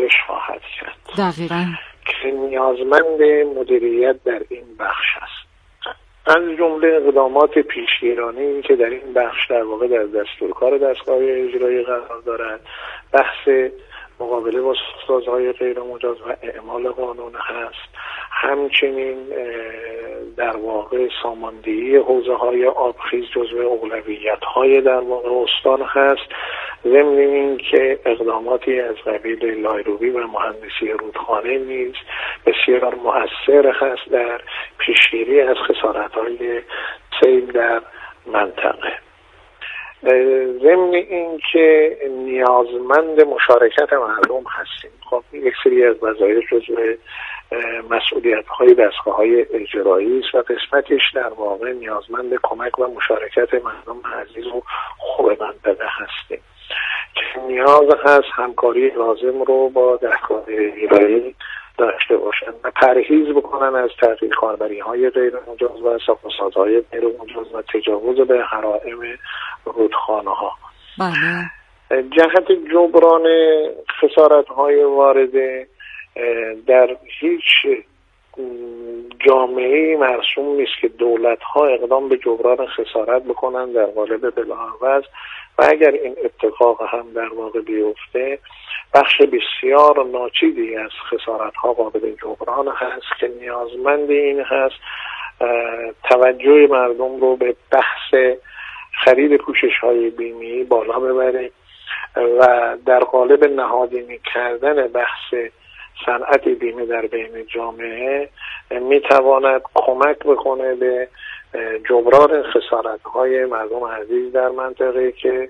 افزایش خواهد کرد. دقیقاً. که نیازمند مدیریت در این بخش است. از جمله اقدامات پیشگیرانه‌ای که در این بخش در واقع در دستورکار دستگاه اجرایی قرار دارد، بحث مقابله با سازهای غیر مجاز و اعمال قانون هست. همچنین در واقع ساماندهی حوزه‌های آبخیز جزو اولویت‌های در واقع استان هست. ضمن این که اقداماتی از قبیل لایروبی و مهندسی رودخانه نیز بسیار مؤثر هست در پیشگیری از خسارت‌های سیل در منطقه. ضمن این که نیازمند مشارکت مردم هستیم. خب یک سری از وظایف جزو مسئولیت‌های دستگاه‌های اجرایی است و قسمتش در واقع نیازمند کمک و مشارکت مردم عزیز و خوب منطقه هستیم که نیاز هست همکاری لازم رو با دستگاه اجرایی داشته باشند و پرهیز بکنن از تغییر کاربری‌های غیر مجاز و ساخت‌وسازهای غیر مجاز و تجاوز به حرائم رودخانه‌ها. بله. جهت جبران خسارت‌های وارده در هیچ جامعه مرسوم نیست که دولت‌ها اقدام به جبران خسارت بکنن در قالب بلاعوض و اگر این اتفاق هم در واقع بیفته بخش بسیار ناچیزی از خسارت‌ها قابل جبران هست که نیازمند این هست توجه مردم رو به بحث خرید پوشش‌های بیمه‌ای بالا ببره و در قالب نهادینی کردن بحث صنعت بیمه در بین جامعه میتواند کمک بکنه به جبران خسارت‌های مردم عزیز در منطقه که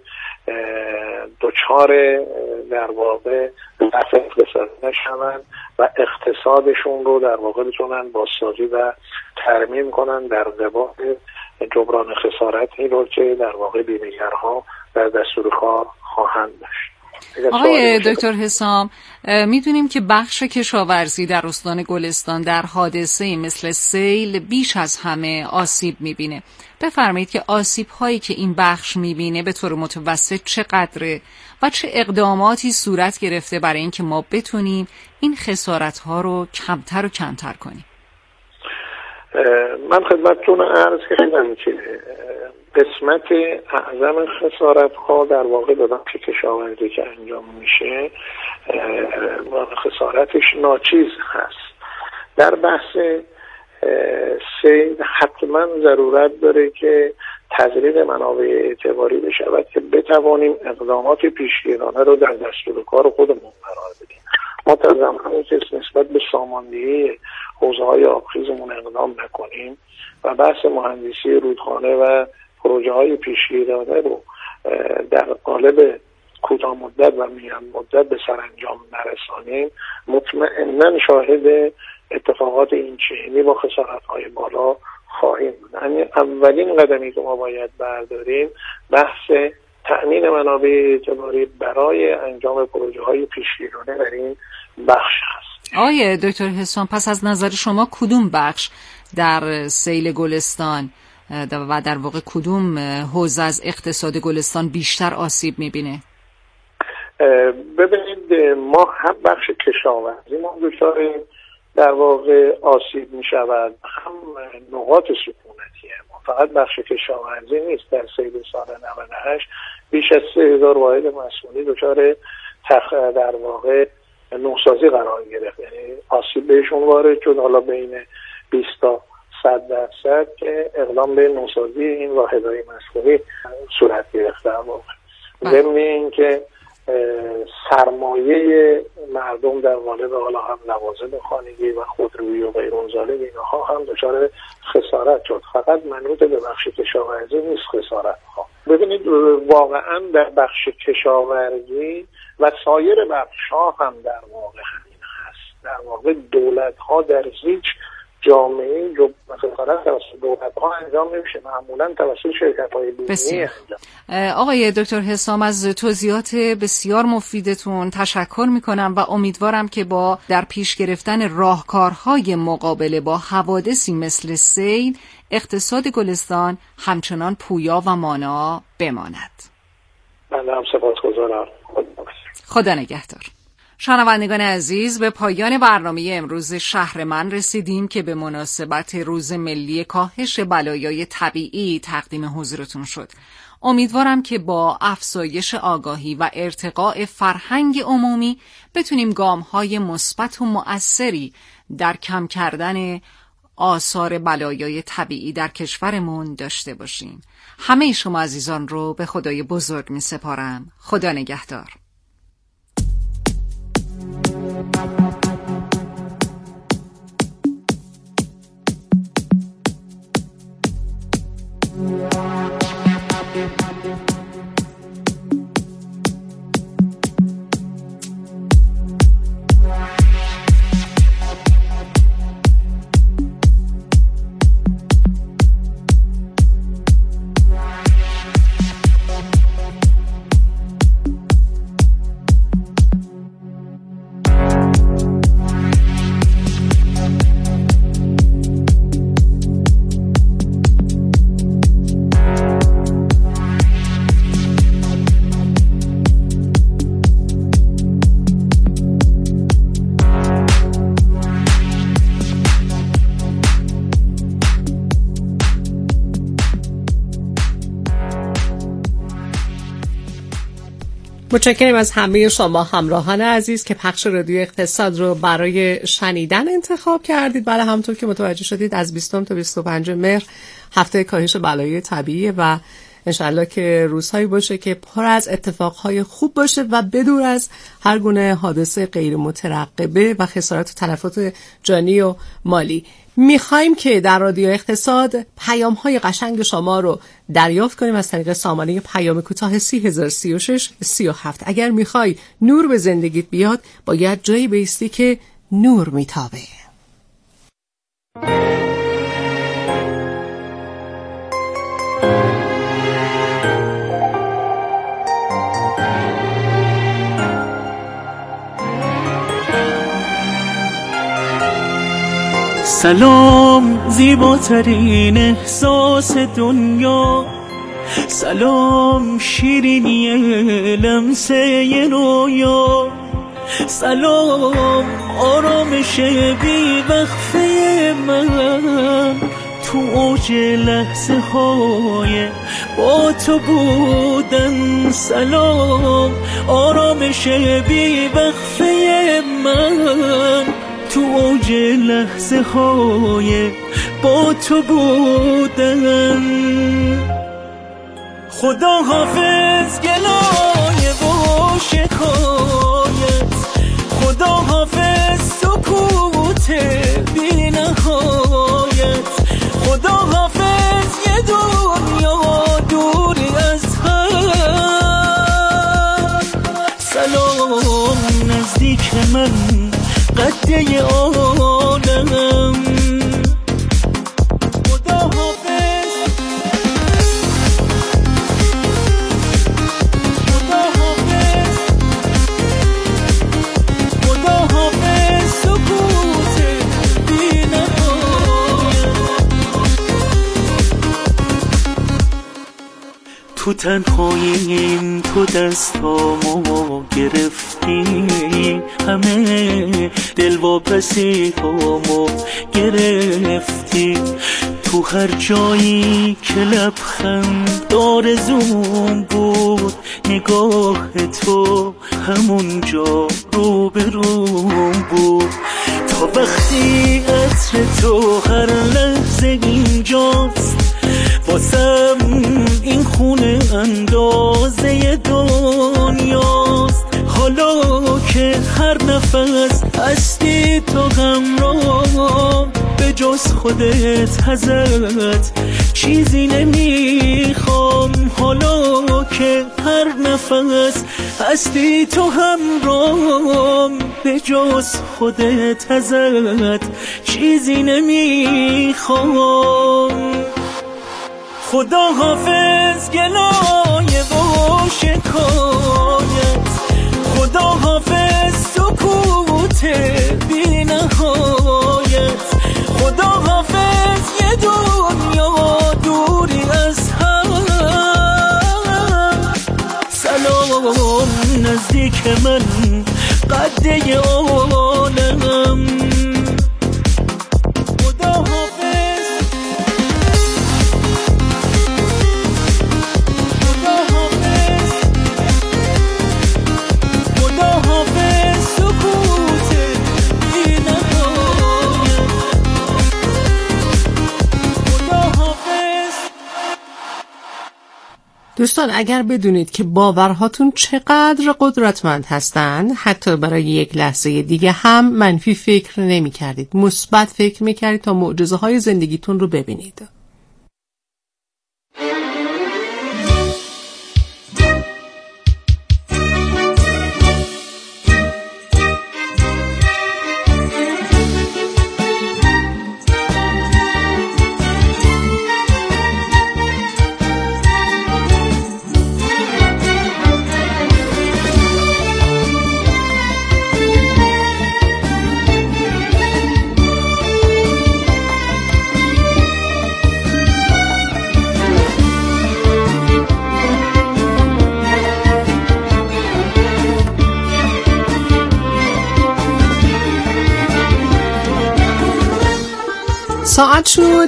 دچار در واقع رفع اقتصاد نشوند و اقتصادشون رو در واقع بتونن بازسازی و ترمیم کنن در قبال جبران خسارتی رو که در واقع بیمه‌گرها در دستور کار خواهند داشت. آقای دکتر حسام، میدونیم که بخش کشاورزی در استان گلستان در حادثه مثل سیل بیش از همه آسیب میبینه. بفرمایید که آسیب هایی که این بخش میبینه به طور متوسط چقدره و چه اقداماتی صورت گرفته برای اینکه ما بتونیم این خسارت ها رو کمتر و کمتر کنیم؟ من خدمتتون عرض کردم که قسمت اعظم خسارت ها در واقع به بخش کشاورزی که انجام میشه خسارتش ناچیز هست. در بحث سیل حتما ضرورت داره که تزریق منابع اعتباری بشود که بتوانیم اقدامات پیشگیرانه رو در دستور کار خودمون قرار بدیم. ما تا زمانی که نسبت به ساماندهی حوزه‌های آبخیزمون اقدام نکنیم و بحث مهندسی رودخانه و پروژه های پیشگیرانه رو در قالب کوتاه مدت و میان مدت به سرانجام نرسانیم مطمئناً شاهد اتفاقات این چنینی با خسارت های بالا خواهیم بود. یعنی اولین قدمی که ما باید برداریم بحث تأمین منابع اعتباری برای انجام پروژه های پیشگیرانه در این بخش هست. آقای دکتر حسام، پس از نظر شما کدوم بخش در سیل گلستان و در واقع کدوم حوزه از اقتصاد گلستان بیشتر آسیب میبینه؟ ببینید ما هم بخش کشاورزی ما دچار در واقع آسیب میشود، هم نقاط سکونتیه. ما فقط بخش کشاورزی نیست. در سیل سال 98 بیش از 3000 واحد مسکونی دچار در واقع نوسازی قرار گرفت، یعنی آسیب بهشون وارد شد. حالا بین 20 تا 100% که اقدام به نوسازی این واحدهای مسکونی صورت گرفت. در واقع ضمن این که سرمایه مردم در قالب حالا هم لوازم خانگی و خودرویی و غیر اون اینها هم دچار خسارت شد. فقط منوط به بخش کشاورزی نیست خسارت ها. ببینید واقعا در بخش کشاورزی و سایر بخش ها هم در واقع همین هست. در واقع دولت ها در هیچ جامعه خسارت توسط دولت‌ها انجام نمیشه، معمولاً توسط شرکت‌های بیمه‌ای انجام. آقای دکتر حسام، از توضیحات بسیار مفیدتون تشکر میکنم و امیدوارم که با در پیش گرفتن راهکارهای مقابله با حوادثی مثل سیل اقتصاد گلستان همچنان پویا و مانا بماند. من هم سپاسگزارم. خدا نگهدار. شنوندگان عزیز، به پایان برنامه امروز شهر من رسیدیم که به مناسبت روز ملی کاهش بلایای طبیعی تقدیم حضورتون شد. امیدوارم که با افزایش آگاهی و ارتقاء فرهنگ عمومی بتونیم گام‌های مثبت و مؤثری در کم کردن آثار بلایای طبیعی در کشورمون داشته باشیم. همه شما عزیزان رو به خدای بزرگ می سپارم. خدا نگهدار. متشکرم از همه شما همراهان عزیز که پخش رادیو اقتصاد رو برای شنیدن انتخاب کردید. بله، همونطور که متوجه شدید از 20 تا 25 مهر هفته کاهش بلایای طبیعی و انشالله که روزهایی باشه که پر از اتفاقهای خوب باشه و بدور از هر گونه حادثه غیر مترقبه و خسارات و تلفات جانی و مالی. میخوایم که در رادیو اقتصاد پیام‌های قشنگ شما رو دریافت کنیم از طریق سامانه پیام کوتاه 3036 37. اگر میخوای نور به زندگیت بیاد، باید جایی بایستی که نور میتابه. سلام زیباترین احساس دنیا، سلام شیرینی لمسه رویا، سلام آرامش بی وقفه من تو اوج لحظه های با تو بودن، سلام آرامش بی وقفه من تو اوج لحظه های با تو بودن. خدا حافظ گلایه و شکایت، خدا حافظ سکوت بی نهایت، خدا حافظ یه دنیا دوری از هم. سلام نزدیک من قده عالم، خدا حافظ، خدا حافظ، خدا حافظ سکوت بی نهایت. تو تنهاییم تو دستامو گرفتی، همه دل واپسی هامو گرفتی، تو هر جایی که لبخند آرزوم بود، نگاه تو همونجا روبروم بود. تا وقتی عطر تو هر لحظه اینجاست، واسم این خونه اندازه دنیاست. حالا که هر نفس هستی تو همراهم، به جز خودت ازت چیزی نمیخوام. حالا که هر نفس هستی تو همراهم، به جز خودت ازت چیزی نمیخوام. خدا حافظ گلایه و شکایت، خدا حافظ سکوت بی نهایت، خدا حافظ یه دنیا دوری از هم. سلام نزدیک من قد دیده عالم. خدا حافظ، خدا حافظ، خدا حافظ، سکوت بی نهایت. خدا حافظ. دوستان اگر بدونید که باورهاتون چقدر قدرتمند هستند، حتی برای یک لحظه دیگه هم منفی فکر نمی کردید، مثبت فکر می کردید تا معجزه های زندگیتون رو ببینید. ساعت شد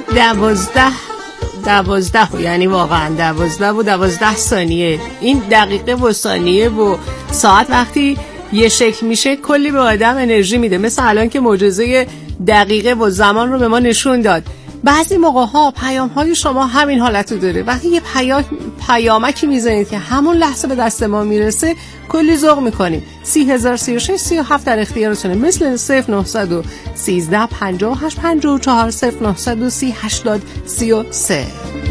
12 یعنی واقعا 12 و 12 ثانیه. این دقیقه و ثانیه و ساعت وقتی یه شکل میشه کلی به آدم انرژی میده، مثل الان که معجزه دقیقه و زمان رو به ما نشون داد. بعضی موقع ها پیام های شما همین حالت رو داره، وقتی یه پیامکی میزنید که همون لحظه به دست ما میرسه کلی ذوق میکنیم. 30,036 37 در اختیارتونه، مثل 0913 58 54 0930 80 33.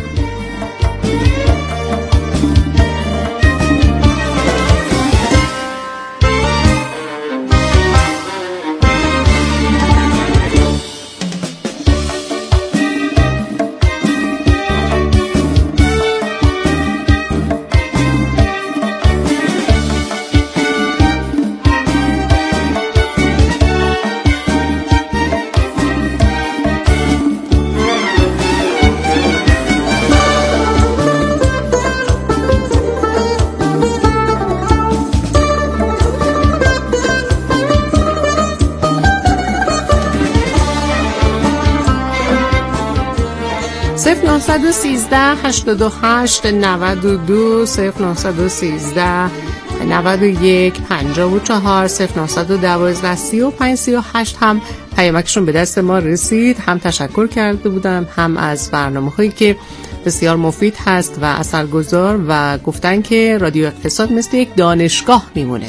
صفر 913 88 92 0913 91 54 0912 35 38 هم پیامکشون به دست ما رسید. هم تشکر کرده بودم، هم از برنامه‌هایی که بسیار مفید هست و اثرگذار، و گفتن که رادیو اقتصاد مثل یک دانشگاه میمونه.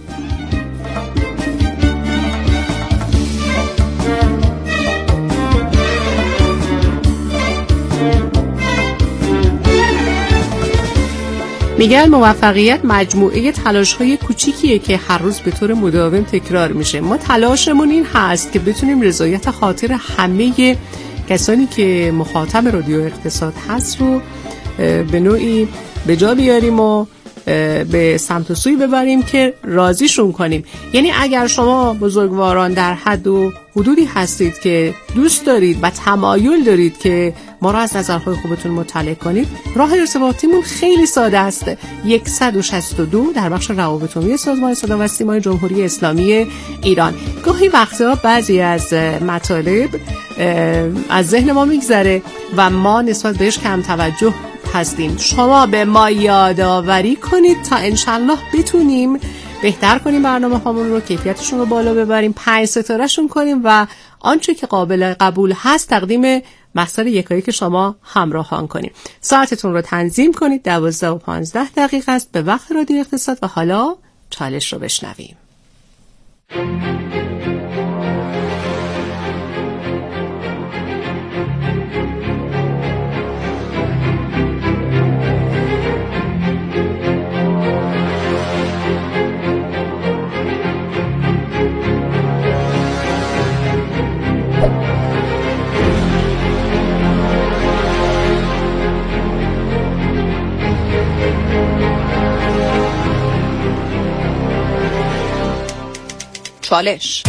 میگن موفقیت مجموعه تلاش‌های کوچیکیه که هر روز به طور مداوم تکرار میشه. ما تلاشمون این هست که بتونیم رضایت خاطر همه کسانی که مخاطب رادیو اقتصاد هست رو به نوعی به جا بیاریم و به سمت و سوی ببریم که راضیشون کنیم. یعنی اگر شما بزرگواران در حد و حدودی هستید که دوست دارید و تمایل دارید که ما را از نظرهای خوبتون مطلع کنید، راه ارتباطیمون خیلی ساده است. 162 در بخش روابط عمومی سازمان صدا و سیمای جمهوری اسلامی ایران. گاهی وقتا بعضی از مطالب از ذهن ما میگذره و ما نسبت بهش کم توجه هستیم. شما به ما یادآوری کنید تا انشالله بتونیم بهتر کنیم برنامه هامون رو، کیفیتشون رو بالا ببریم، 5 ستاره شون کنیم و آنچه که قابل قبول هست تقدیم محصول یکایی که شما همراهان کنیم. ساعتتون رو تنظیم کنید. 12 و 15 دقیقه است به وقت رادیو اقتصاد و حالا چالش رو بشنویم. چالش.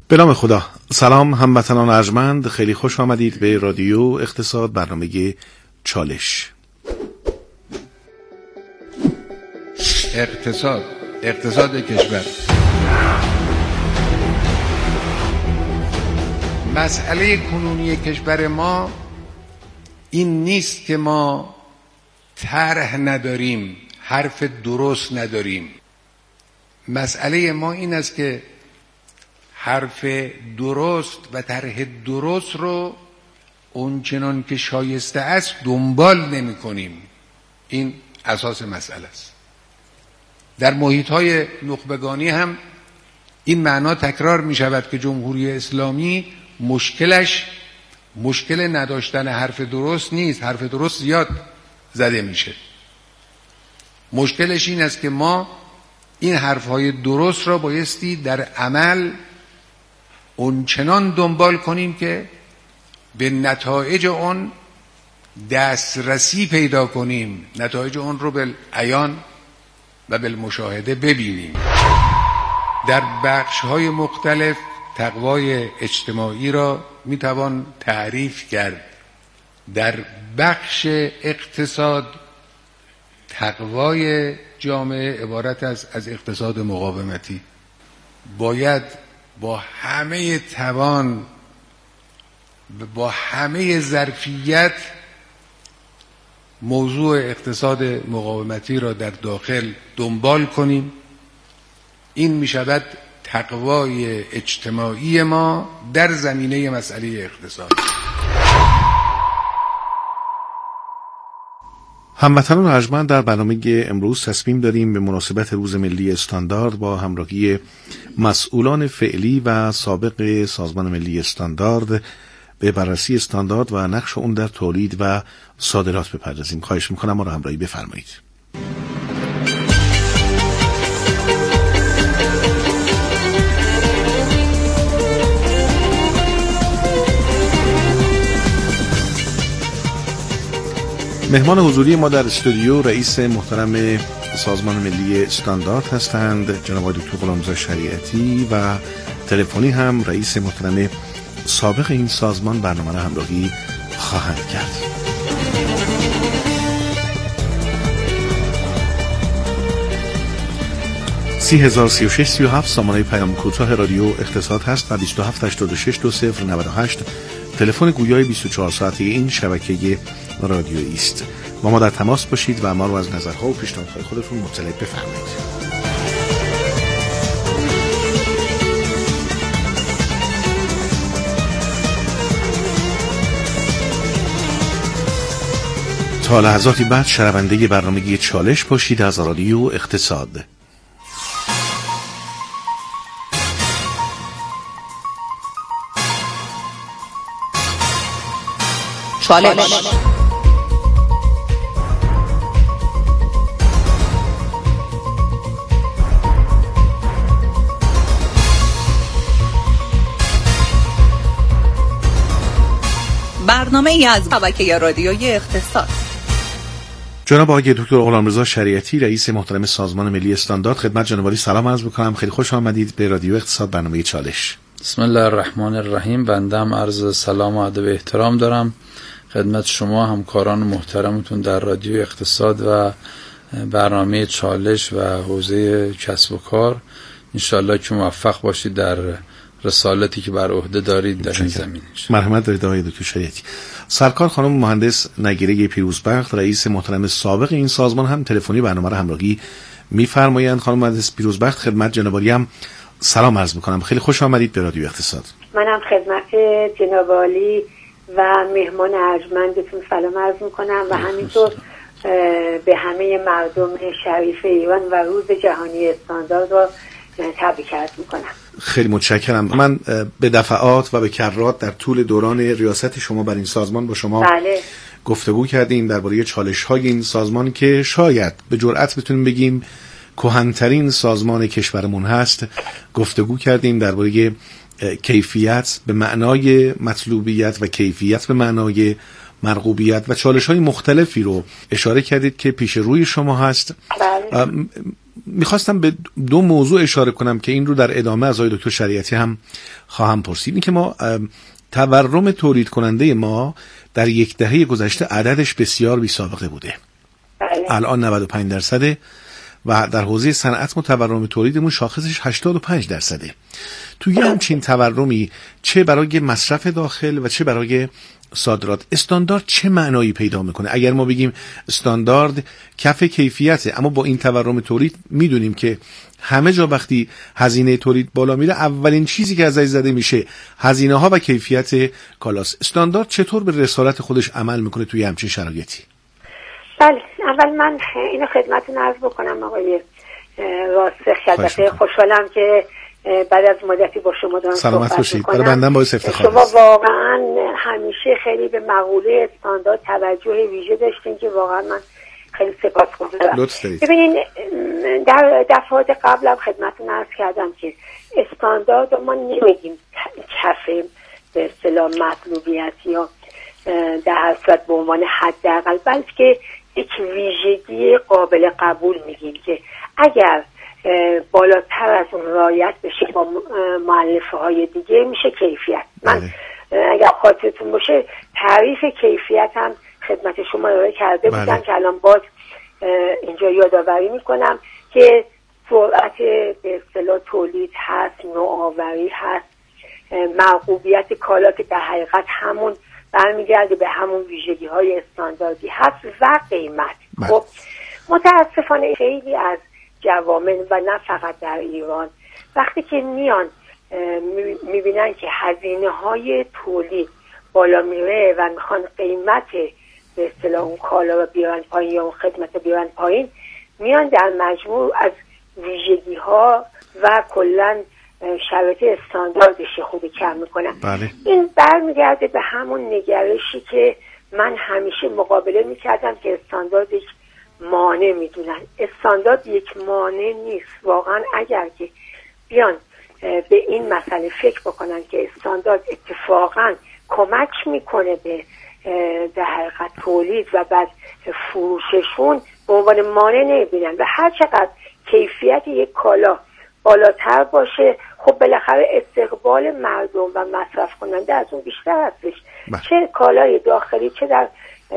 به نام خدا. سلام هموطنان ارجمند، خیلی خوش آمدید به رادیو اقتصاد، برنامه چالش. اقتصاد کشور. مسئله کنونی کشور ما این نیست که ما طرح نداریم، حرف درست نداریم. مسئله ما این است که حرف درست و طرح درست رو اونچنان که شایسته است دنبال نمی کنیم. این اساس مسئله است. در محیط‌های نخبگانی هم این معنا تکرار می شود که جمهوری اسلامی مشکل نداشتن حرف درست نیست. حرف درست زیاد زده میشه. مشکلش این است که ما این حرفهای درست را بایستی در عمل اونچنان دنبال کنیم که به نتایج اون دسترسی پیدا کنیم، نتایج اون رو بالعیان و بالمشاهده ببینیم. در بخش‌های مختلف تقوای اجتماعی را میتوان تعریف کرد. در بخش اقتصاد تقوای جامعه عبارت است از اقتصاد مقاومتی. باید با همه توان، با همه ظرفیت موضوع اقتصاد مقاومتی را در داخل دنبال کنیم. این می شود تقوای اجتماعی ما در زمینه مسئله اقتصاد. هموطنان ارجمند، در برنامه امروز تصمیم داریم به مناسبت روز ملی استاندارد با همراهی مسئولان فعلی و سابق سازمان ملی استاندارد به بررسی استاندارد و نقش اون در تولید و صادرات بپردازیم. خواهش میکنم ما را همراهی بفرمایید. مهمان حضوری ما در استودیو رئیس محترم سازمان ملی استاندارد هستند، جناب دکتر غلامرضا شریعتی، و تلفنی هم رئیس محترم سابق این سازمان برنامه را همراهی خواهند کرد. سامانه پیام کوتاه رادیو اقتصاد هست و 27862098 تلفن گویای 24 ساعته این شبکه رادیویی است. با ما در تماس باشید و ما رو از نظرها و پیشنهادهای خودتون مطلع بفرمایید. تا لحظاتی بعد شنونده برنامه چالش باشید از رادیو اقتصاد. چالش. برنامه ای از شبکه رادیویی اقتصاد. جناب آقای دکتر غلامرضا شریعتی، رئیس محترم سازمان ملی استاندارد، خدمت جناب عالی سلام عرض می‌کنم. خیلی خوش آمدید به رادیو اقتصاد، برنامه چالش. بسم الله الرحمن الرحیم. بنده هم عرض سلام و ادب و احترام دارم خدمت شما همکاران محترمتون در رادیو اقتصاد و برنامه چالش و حوزه کسب و کار. انشالله که موفق باشید در رسالتی که بر عهده دارید در این زمینه. مرحمت دارید آقای دکتر شریعتی. سرکار خانم مهندس نگیره پیروزبخت، رئیس محترم سابق این سازمان، هم تلفنی برنامه را همراهی می‌فرمایند. خانم مهندس پیروزبخت، خدمت جناب عالی هم سلام عرض می‌کنم. خیلی خوش آمدید به رادیو اقتصاد. منم خدمت جناب عالی و مهمان ارجمندتون سلام عرض می‌کنم و همینطور به همه مردم شریف ایران و روز جهانی استاندارد رو تبریک عرض می‌کنم. خیلی متشکرم. من به دفعات و به کرات در طول دوران ریاست شما بر این سازمان با شما گفتگو کردیم درباره چالش‌های این سازمان که شاید به جرئت بتونیم بگیم کهن‌ترین سازمان کشورمون هست. گفتگو کردیم درباره کیفیت به معنای مطلوبیت و کیفیت به معنای مرغوبیت و چالش‌های مختلفی رو اشاره کردید که پیش روی شما هست. میخواستم به دو موضوع اشاره کنم که این رو در ادامه از آقای دکتر شریعتی هم خواهم پرسید. این که ما تورم تولید کننده ما در یک دهه گذشته عددش بسیار بی سابقه بوده. الان 95% و در حوزه صنعت ما تورم تولیدمون شاخصش 85%. توی همچین تورمی چه برای مصرف داخل و چه برای صادرات استاندارد چه معنایی پیدا میکنه؟ اگر ما بگیم استاندارد کف کیفیته، اما با این تورم تولید میدونیم که همه جا وقتی هزینه تولید بالا میره اولین چیزی که ازش زده میشه هزینه ها و کیفیت کالاست. استاندارد چطور به رسالت خودش عمل میکنه توی همچین شرایطی؟ بله، اول من اینو خدمتتون عرض بکنم آقای راسخ. البته خوشحالم که بعد از مدتی با شما دارم صحبت باشید. برای بندم باعث افتخار. شما واقعا همیشه خیلی به مقوله استاندارد توجه ویژه داشتین که واقعا من خیلی سپاسگزارم. لطف دارید. ببینین، در دفعات قبلم خدمتتون عرض کردم که استاندارد ما نمیگیم کف به اصطلاح مطلوبیت یا در هر صورت به عنوان حداقل، بلکه یک ویژگی قابل قبول میگیم که اگر بالاتر از اون رعایت بشه با مؤلفه های دیگه میشه کیفیت. من اگر خاطرتون باشه تعریف کیفیت هم خدمت شما ارائه کرده بودم که الان باز اینجا یادآوری میکنم که سرعت به اصطلاح تولید هست، نوآوری هست، مرغوبیت کالا که در حقیقت همون برمیگرده به همون ویژگی های استانداردی هست و قیمت. خب متاسفانه خیلی از جوامع و نه فقط در ایران وقتی که میان میبینن که هزینه های تولید بالا میره و میخوان قیمت به اصطلاح اون کالا رو بیارن پایین یا اون خدمت رو بیارن پایین، میان در مجموع از ویژگی ها و کلن شرایط استانداردش خود کم میکنن. بله. این برمیگرده به همون نگرشی که من همیشه مقابله میکردم که استاندارد یک مانع میدونن. استاندارد یک مانع نیست. واقعا اگر که بیان به این مسئله فکر بکنن که استاندارد اتفاقا کمک میکنه به در حقیقت تولید و بعد فروششون، به عنوان مانع نمیبینن و هر چقدر کیفیت یک کالا بالاتر باشه خب بالاخره استقبال مردم و مصرف کننده از اون بیشتر هستش. چه کالای داخلی چه در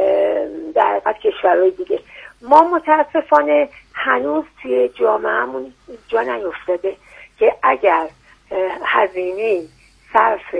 حقیقت کشورهای دیگه. ما متاسفانه هنوز توی جامعهمون جا نیفتاده که اگر هزینه صرف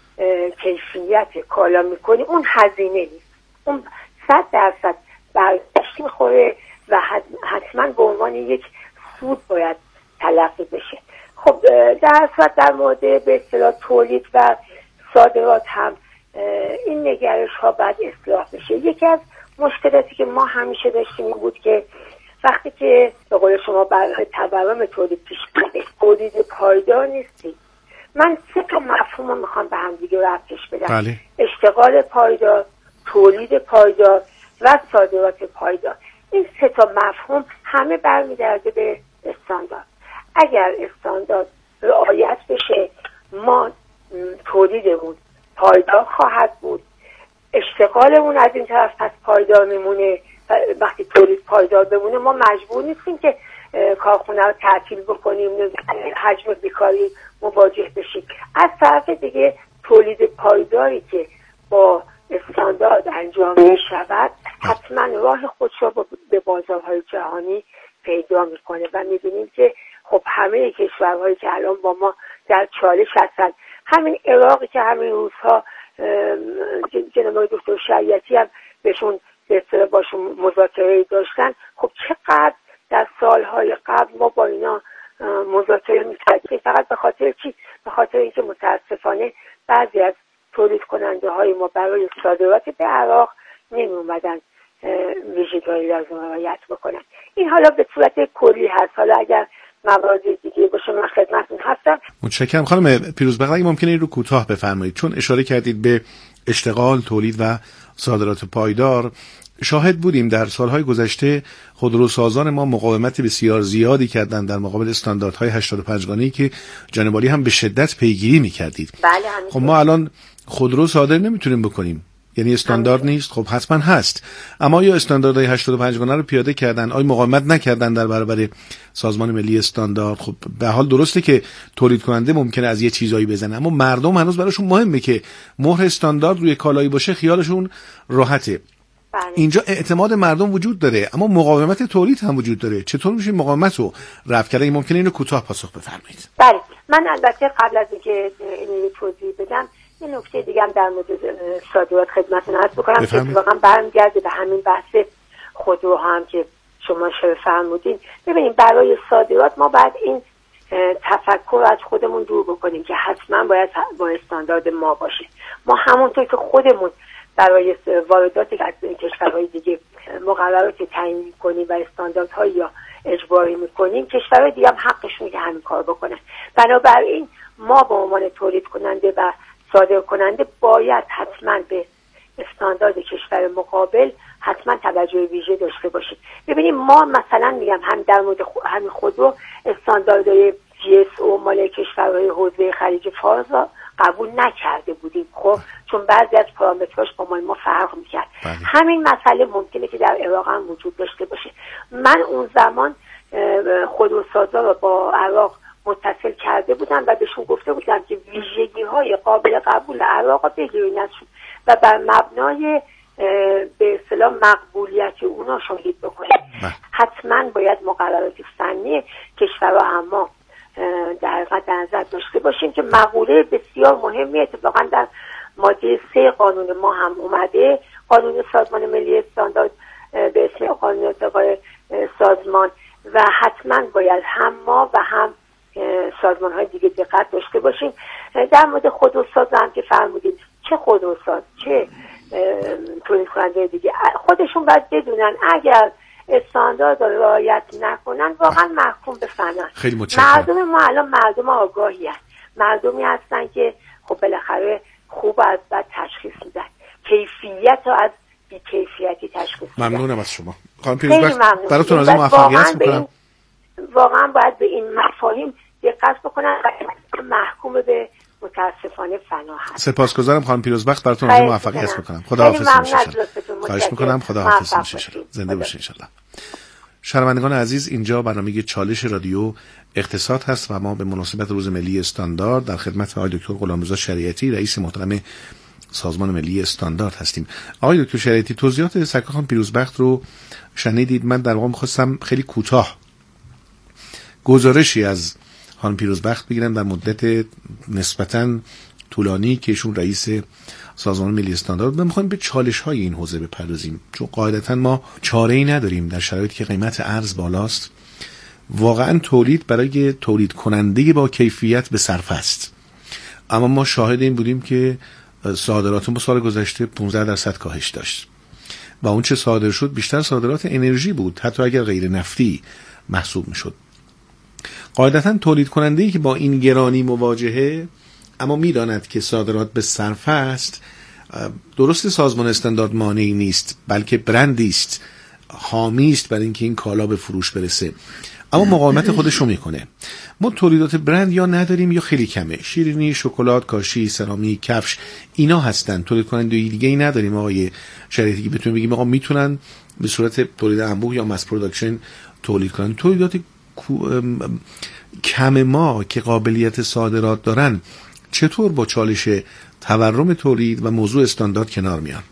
کیفیت کالا میکنی اون هزینه نیست، اون 100% برگشت میخوره و حتما به عنوان یک سود باید تلقی بشه. خب در صورت در مورد به اصطلاح تولید و صادرات هم این نگرش ها باید اصلاح بشه. یکی از مشکلاتی که ما همیشه داشتیم بود که وقتی که به قول شما برای تورم تولید پیش میاد تولید پایدار نیستی. من 3 تا مفهوم رو میخوام به هم دیگه ربطش بدم. بله. اشتغال پایدار، تولید پایدار و صادرات پایدار. این 3 تا مفهوم همه برمیگرده به استاندارد. اگر استاندارد رعایت بشه ما تولیدمون پایدار خواهد بود، اشتغالمون از این طرف پس پایدار میمونه. وقتی تولید پایدار بمونه ما مجبور نیستیم که کارخونه رو تعطیل بکنیم، حجم بیکاری مواجه بشیم. از طرف دیگه تولید پایداری که با استاندارد انجام می شود حتما راه خودش رو به بازارهای جهانی پیدا میکنه و میبینیم که خب همه کشورهایی که الان با ما در چالش هستن، همین عراقی که همین روزها جناب دکتر شریعتی هم بهشون به اصطلاح باشون مذاکره داشتن، خب چقدر در سالهای قبل ما با اینا مذاکره می‌کردیم. فقط به خاطر چی؟ به خاطر اینکه متاسفانه بعضی از تولید کننده های ما برای صادرات به عراق نمی اومدن ویژگی‌های لازم رعایت بکنن. این حالا به صورت کلی هست. حالا اگر موارد دیگه باشه من خدمتتون هستم. متشکرم خانم پیروزبخت. اگه ممکنه این رو کوتاه بفرمایید، چون اشاره کردید به اشتغال، تولید و صادرات پایدار. شاهد بودیم در سالهای گذشته خودروسازان ما مقاومت بسیار زیادی کردند در مقابل استانداردهای 85 گانه‌ای که جناب عالی هم به شدت پیگیری می‌کردید. بله. خب ما الان خودرو صادر نمیتونیم بکنیم. یعنی استاندارد نیست؟ خب حتما هست. اما یا استانداردهای 85 گانه رو پیاده کردن، آیا مقاومت نکردن در برابر سازمان ملی استاندارد؟ خب به حال درسته که تولید کننده ممکنه از یه چیزایی بزنه، اما مردم هنوز براشون مهمه که مهر استاندارد روی کالایی باشه، خیالشون راحته. بله. اینجا اعتماد مردم وجود داره اما مقاومت تولید هم وجود داره. چطور میشه مقاومت رو رفع کرد؟ ممکنه اینو کوتاه پاسخ بفرمایید. بله، من البته قبل از اینکه اینو توضیح بدم یه نکته دیگه هم در مورد صادرات خدمتتون عرض بکنم که واقعا برمیگرده به همین بحث خودرو هم که شما فرمودین. ببینیم برای صادرات ما باید این تفکر از خودمون دور بکنیم که حتما باید با استاندارد ما باشه. ما همونطور که خودمون برای واردات از کشورهای دیگه مقرراتی تعیین می‌کنیم و استانداردهای یا اجباری می‌کنیم، کشورهای دیگه هم حقشونه که همین کار بکنن. بنابراین ما به عنوان تولید کننده و صادر کننده باید حتما به استاندارد کشور مقابل حتما توجه ویژه داشته باشیم. ببینیم ما مثلا میگم هم در مورد همین خودرو استانداردهای GSO مال کشورهای حوزه خلیج فارس قبول نکرده بودیم، خب چون بعضی از پارامترهاش با ما فرق میکرد. همین مسئله ممکنه که در عراق هم وجود داشته باشه. من اون زمان خودروسازا رو با عراق متصل کرده بودم و بهشون گفته بودم که ویژگی‌های قابل قبول عراق رو بگیرین ازشون و بر مبنای به اصطلاح مقبولیت اونا شاهد بکنید. حتما باید مقررات فنی کشورها هم در نظر داشته باشیم که مقوله بسیار مهمی اتفاقا در ماده 3 قانون ما هم اومده، قانون سازمان ملی استاندارد به اسم قانون ارتقای سازمان، و حتما باید هم ما و هم سازمان های دیگه دقت داشته باشیم. در مورد خودروساز هم که فرمودید، چه خودروساز چه تولید کننده دیگه خودشون باید بدونن اگر استاندارد رو رعایت نکنن واقعا محکوم به فنا. خیلی متشکرم. مردم ما الان مردم آگاهی هست، مردمی هستن که خب بالاخره خوب از بد تشخیص میدن، کیفیت رو از بی کیفیتی تشخیص میدن. ممنونم از شما خانم پیروزبخت، براتون آرزوی موفقیت میکنم. واقعا باید به این مفاهیم دقت بکنن و محکوم به متاسفانه فنا هست. سپاسگزارم خانم پیروزبخت، براتون آرزوی موفقیت میکنم. خداحافظ. خواهش میکنم. خداحافظ. زنده باشین ان شاء الله. شنوندگان عزیز، اینجا برنامه چالش رادیو اقتصاد هست و ما به مناسبت روز ملی استاندارد در خدمت آقای دکتر غلامرضا شریعتی، رئیس محترم سازمان ملی استاندارد هستیم. آقای دکتر شریعتی، توضیحات سرکار خانم پیروزبخت رو شنیدید. من در واقع می‌خواستم خیلی کوتاه گزارشی از خانم پیروزبخت بگیرم در مدت نسبتاً طولانی که ایشون رئیس سازمان ملی استاندارد. ما می‌خوایم به چالش‌های این حوزه بپردازیم، چون قاعدتاً ما چاره‌ای نداریم در شرایطی که قیمت ارز بالاست. واقعاً تولید برای تولید کننده با کیفیت به صرفه است، اما ما شاهد این بودیم که صادرات ما سال گذشته 15% کاهش داشت و اون چه صادر شد بیشتر صادرات انرژی بود، حتی اگر غیر نفتی محسوب میشد. قاعدتاً تولید کننده‌ای که با این گرانی مواجهه اما میداند که صادرات به صرفه است، درست سازمان استاندارد مانعی نیست، بلکه برندی است، حامی است برای اینکه این کالا به فروش برسه، اما مقاومت خودش رو میکنه. ما تولیدات برند یا نداریم یا خیلی کمه. شیرینی، شکلات، کاشی، سرامیک، کفش، اینا هستن. تولید کننده دیگه ای نداریم آقای شریعتی که بتونیم بگیم آقا میتونن به صورت تولید انبوه یا ماس پروداکشن تولید کنن. تولیدات کم ما که قابلیت صادرات دارن چطور با چالش تورم تولید و موضوع استاندارد کنار میان؟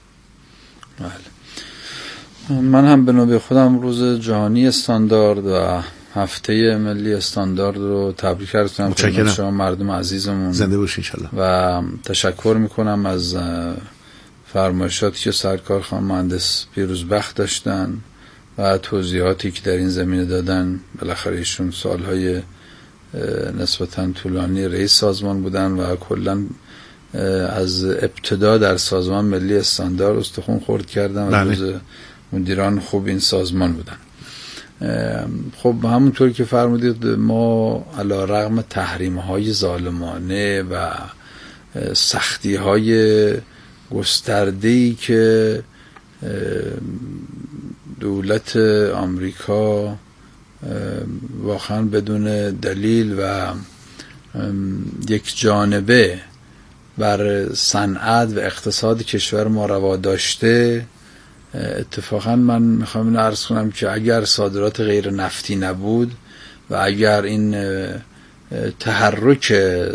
بله، من هم به نوبه خودم روز جهانی استاندارد و هفته ملی استاندارد رو تبریک عرض کنم خدمت شما مردم عزیزمون. زنده باشین ان شاءالله. و تشکر میکنم از فرمایشاتی که سرکار خانم مهندس پیروزبخت داشتن و توضیحاتی که در این زمینه دادن. بالاخره ایشون سالهای نسبتاً طولانی رئیس سازمان بودن و کلاً از ابتدا در سازمان ملی استاندارد استخوان خورد کردن و جز مدیران خوب این سازمان بودن. خب همونطور که فرمودید ما علی رغم تحریم‌های ظالمانه و سختی‌های گسترده‌ای که دولت آمریکا واقعا بدون دلیل و یک جانبه بر صنعت و اقتصاد کشور ما روا داشته، اتفاقا من میخوام اینو عرض کنم که اگر صادرات غیر نفتی نبود و اگر این تحرک